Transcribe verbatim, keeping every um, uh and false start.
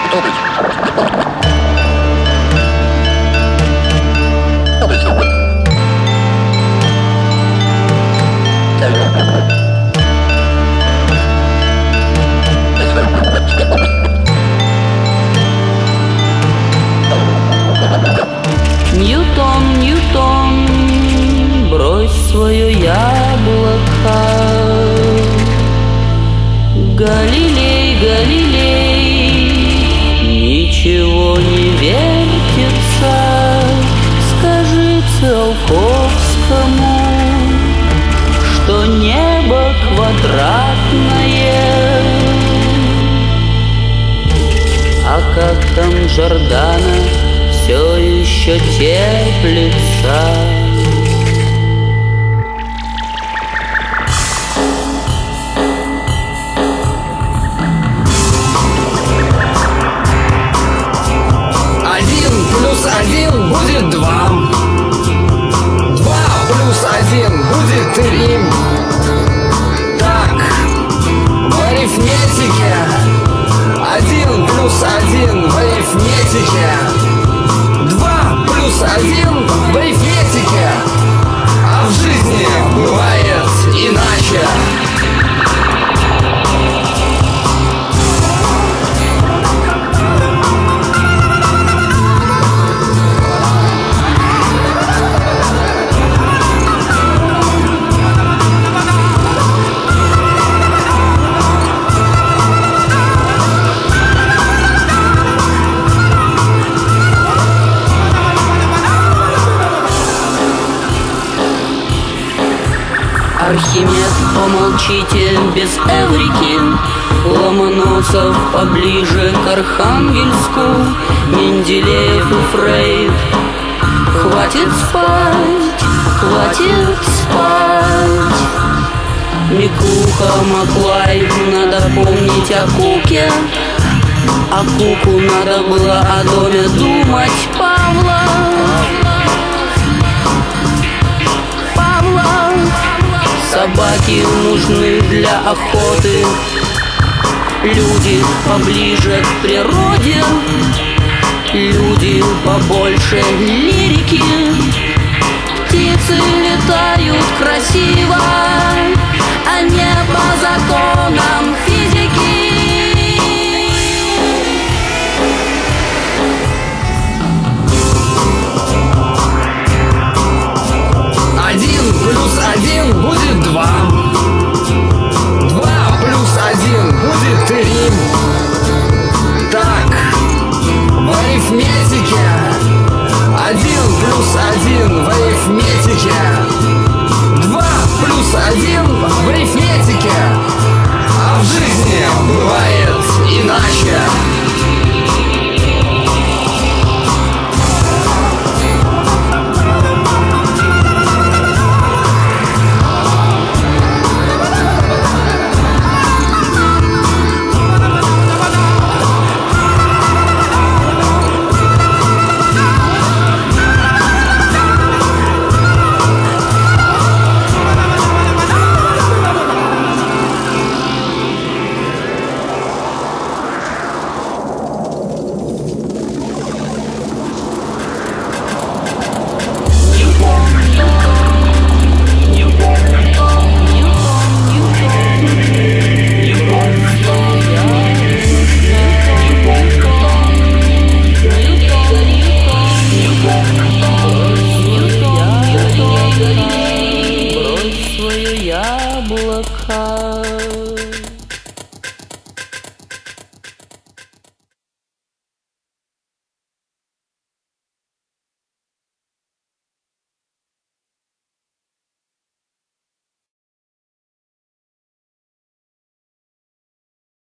Ньютон, Ньютон, брось свое яблоко. Галилей, Галилей, ничего не вертится. Скажи Циолковскому, что небо квадратное. А как там Джордано все еще теплится. Один плюс один будет два. Два плюс один будет три. Так, в арифметике один плюс один в арифметике. Два плюс один в арифметике. А в жизни бывает иначе. Архимед, помолчите без эврики. Ломоносов поближе к Архангельску. Менделеев и Фрейд. Хватит спать, хватит спать. Миклуха, Маклай, надо помнить о Куке. А Куку надо было о доме думать. Павла, собаки нужны для охоты. Люди поближе к природе. Люди побольше лирики. Птицы летают красиво, а не по законам физики. Один плюс один будет два. Два плюс один будет три. Так, в арифметике один плюс один в арифметике. Два плюс один в арифметике. А в жизни бывает иначе. Брось свое яблоко.